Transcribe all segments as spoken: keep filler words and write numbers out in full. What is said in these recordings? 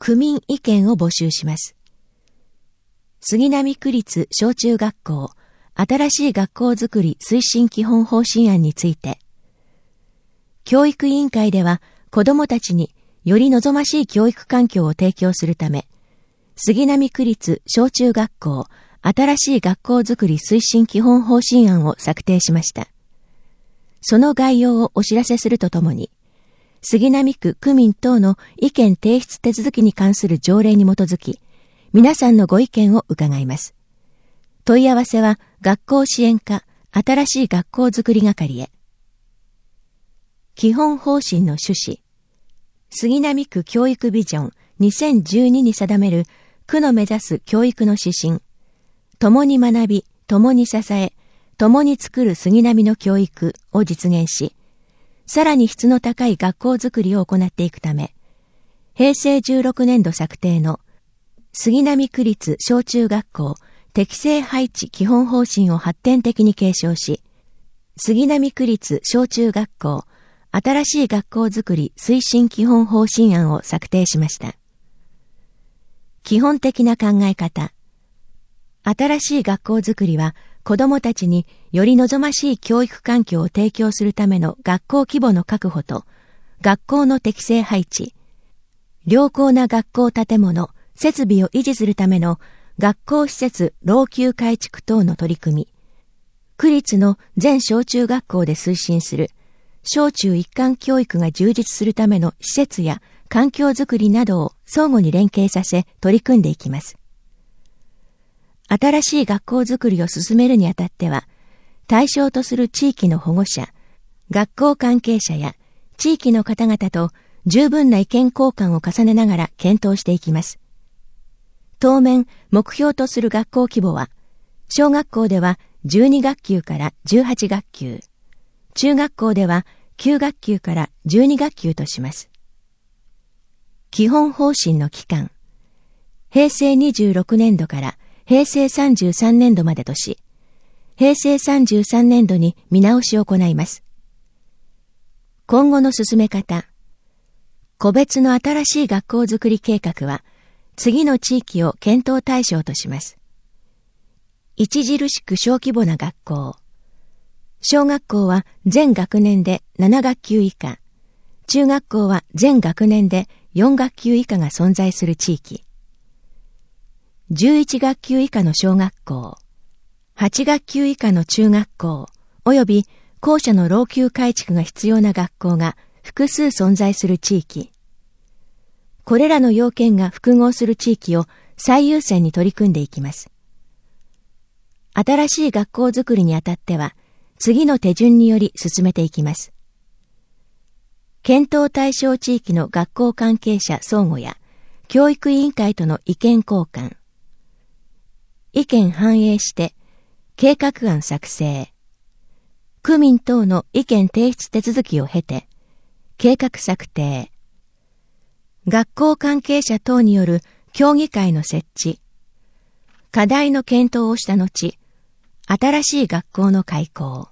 区民意見を募集します。杉並区立小中学校新しい学校づくり推進基本方針案について、教育委員会では子どもたちにより望ましい教育環境を提供するため、杉並区立小中学校新しい学校づくり推進基本方針案を策定しました。その概要をお知らせするとともに、杉並区区民等の意見提出手続きに関する条例に基づき、皆さんのご意見を伺います。問い合わせは学校支援課新しい学校づくり係へ。基本方針の趣旨。杉並区教育ビジョンにせんじゅうにに定める区の目指す教育の指針。共に学び、共に支え、共に作る杉並の教育を実現し、さらに質の高い学校づくりを行っていくため、へいせいじゅうろくねんど策定の杉並区立小中学校適正配置基本方針を発展的に継承し、杉並区立小中学校新しい学校づくり推進基本方針案を策定しました。基本的な考え方。新しい学校づくりは子どもたちにより望ましい教育環境を提供するための学校規模の確保と学校の適正配置、良好な学校建物、設備を維持するための学校施設老朽改築等の取り組み、区立の全小中学校で推進する小中一貫教育が充実するための施設や環境づくりなどを相互に連携させ取り組んでいきます。新しい学校づくりを進めるにあたっては、対象とする地域の保護者、学校関係者や地域の方々と十分な意見交換を重ねながら検討していきます。当面、目標とする学校規模は、小学校ではじゅうに学級からじゅうはち学級、中学校ではきゅう学級からじゅうに学級とします。基本方針の期間、へいせいにじゅうろくねんどからへいせいさんじゅうさんねんどまでとし、へいせいさんじゅうさんねんどに見直しを行います。今後の進め方。個別の新しい学校づくり計画は、次の地域を検討対象とします。著しく小規模な学校。小学校は全学年でなな学級以下、中学校は全学年でよん学級以下が存在する地域。じゅういち学級以下の小学校、はち学級以下の中学校、および校舎の老朽改築が必要な学校が複数存在する地域。これらの要件が複合する地域を最優先に取り組んでいきます。新しい学校づくりにあたっては、次の手順により進めていきます。検討対象地域の学校関係者相互や教育委員会との意見交換。意見反映して計画案作成。区民等の意見提出手続きを経て計画策定。学校関係者等による協議会の設置。課題の検討をした後、新しい学校の開校。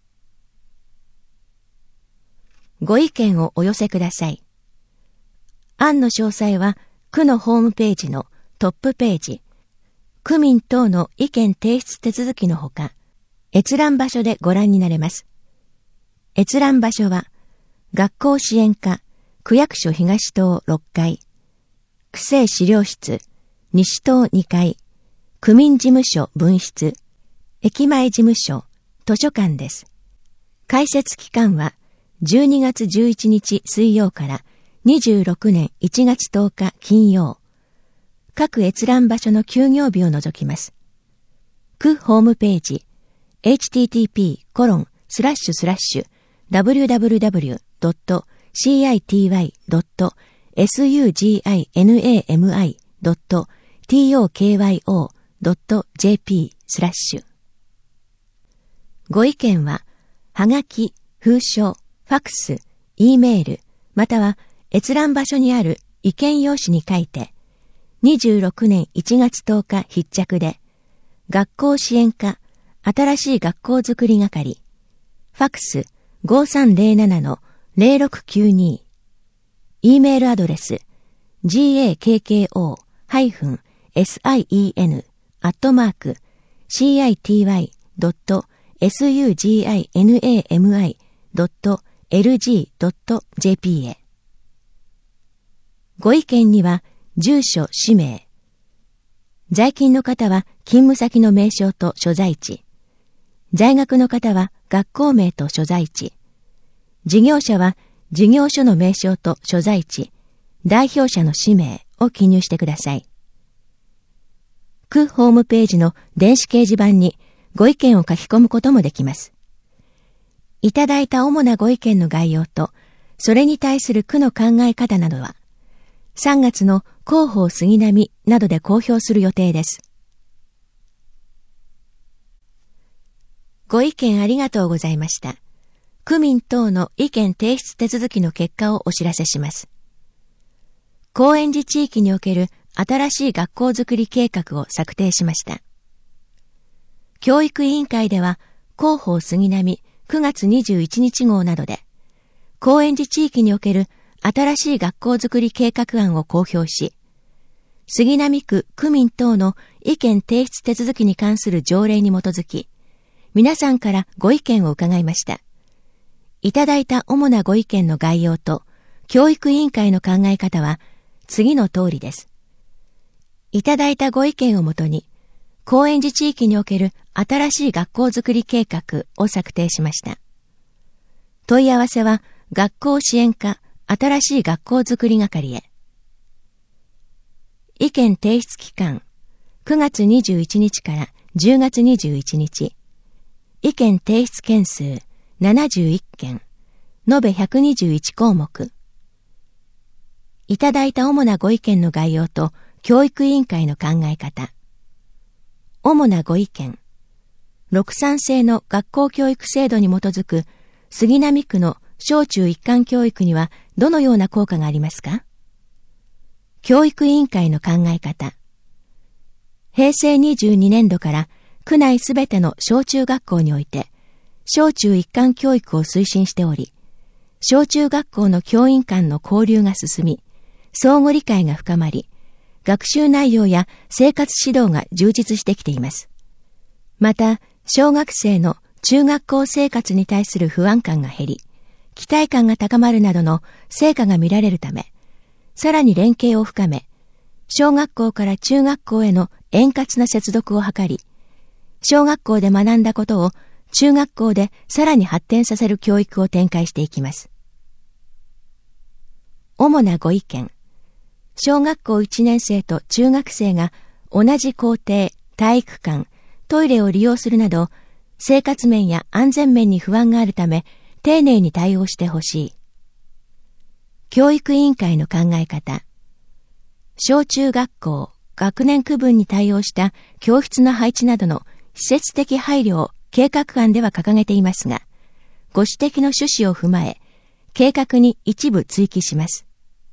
ご意見をお寄せください。案の詳細は区のホームページのトップページ、区民等の意見提出手続きのほか、閲覧場所でご覧になれます。閲覧場所は、学校支援課、区役所東棟ろっかい、区政資料室、西棟にかい、区民事務所分室、駅前事務所、図書館です。開設期間は、じゅうにがつじゅういちにち水曜からにじゅうろくねんいちがつとおか金曜。各閲覧場所の休業日を除きます。区ホームページ、エイチティーティーピーコロンスラッシュスラッシュダブリューダブリューダブリュードットシーアイティーワイドットエスユージーアイエヌエーエムアイドットティーオーケーワイオードットジェーピースラッシュ。ご意見は、はがき、封書、ファクス、Eメール、または閲覧場所にある意見用紙に書いて、にじゅうろくねんいちがつとおか必着で、学校支援課、新しい学校づくり係、ファクス ごさんゼロななのゼロろくきゅうに、Eメールアドレス、 ガッコー アットマーク シーアイティーワイ ドット エスユージーアイエヌエーエムアイ ドット エルジー ドット ジェーピー へ。ご意見には、住所、氏名。在勤の方は勤務先の名称と所在地。在学の方は学校名と所在地。事業者は事業所の名称と所在地、代表者の氏名を記入してください。区ホームページの電子掲示板にご意見を書き込むこともできます。いただいた主なご意見の概要と、それに対する区の考え方などは、さんがつの広報杉並などで公表する予定です。ご意見ありがとうございました。区民等の意見提出手続きの結果をお知らせします。高円寺地域における新しい学校づくり計画を策定しました。教育委員会では、広報杉並くがつにじゅういちにち号などで、高円寺地域における新しい学校づくり計画案を公表し、杉並区区民等の意見提出手続きに関する条例に基づき、皆さんからご意見を伺いました。いただいた主なご意見の概要と、教育委員会の考え方は次の通りです。いただいたご意見をもとに、高円寺地域における新しい学校づくり計画を策定しました。問い合わせは学校支援課新しい学校づくり係へ。意見提出期間くがつにじゅういちにちからじゅうがつにじゅういちにち。意見提出件数ななじゅういっけん、延べひゃくにじゅういちこうもく。いただいた主なご意見の概要と教育委員会の考え方。主なご意見。ろくさん制の学校教育制度に基づく杉並区の小中一貫教育にはどのような効果がありますか？教育委員会の考え方。へいせいにじゅうにねんどから区内すべての小中学校において小中一貫教育を推進しており、小中学校の教員間の交流が進み、相互理解が深まり、学習内容や生活指導が充実してきています。また、小学生の中学校生活に対する不安感が減り、期待感が高まるなどの成果が見られるため、さらに連携を深め、小学校から中学校への円滑な接続を図り、小学校で学んだことを中学校でさらに発展させる教育を展開していきます。主なご意見。小学校いちねんせいと中学生が同じ校庭、体育館、トイレを利用するなど、生活面や安全面に不安があるため、丁寧に対応してほしい。教育委員会の考え方。小中学校、学年区分に対応した教室の配置などの施設的配慮を計画案では掲げていますが、ご指摘の趣旨を踏まえ、計画に一部追記します。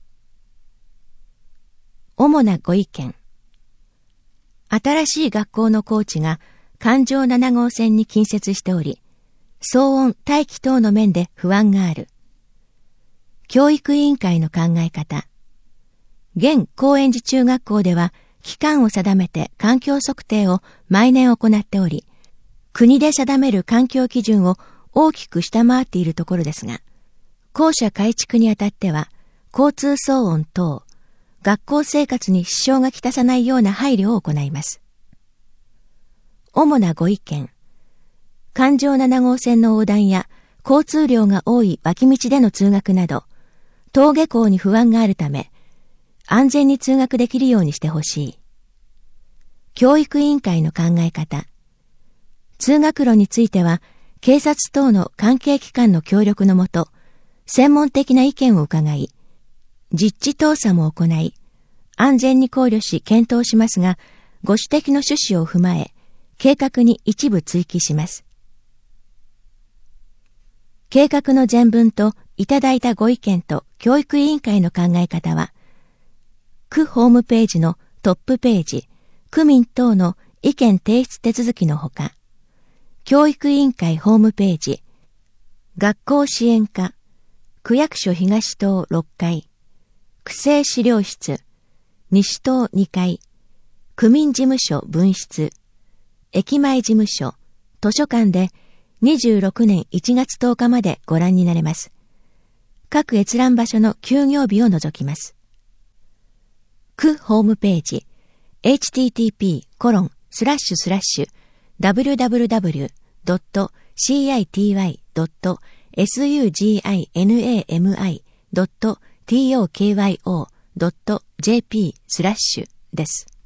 主なご意見。新しい学校の校地が環状ななごうせんに近接しており、騒音、大気等の面で不安がある。教育委員会の考え方。現高円寺中学校では期間を定めて環境測定を毎年行っており、国で定める環境基準を大きく下回っているところですが、校舎改築にあたっては交通騒音等、学校生活に支障がきたさないような配慮を行います。主なご意見。環状ななごうせんの横断や交通量が多い脇道での通学など、登下校に不安があるため、安全に通学できるようにしてほしい。教育委員会の考え方。通学路については、警察等の関係機関の協力のもと、専門的な意見を伺い、実地調査も行い、安全に考慮し検討しますが、ご指摘の趣旨を踏まえ、計画に一部追記します。計画の全文といただいたご意見と教育委員会の考え方は、区ホームページのトップページ、区民等の意見提出手続きのほか、教育委員会ホームページ、学校支援課、区役所東棟ろっかい、 区政資料室、西棟にかい、区民事務所分室、駅前事務所、図書館でにじゅうろくねんいちがつとおかまでご覧になれます。各閲覧場所の休業日を除きます。区ホームページ、エイチティーティーピーコロンスラッシュスラッシュダブリューダブリューダブリュードットシーアイティーワイドットエスユージーアイエヌエーエムアイドットティーオーケーワイオードットジェーピースラッシュです。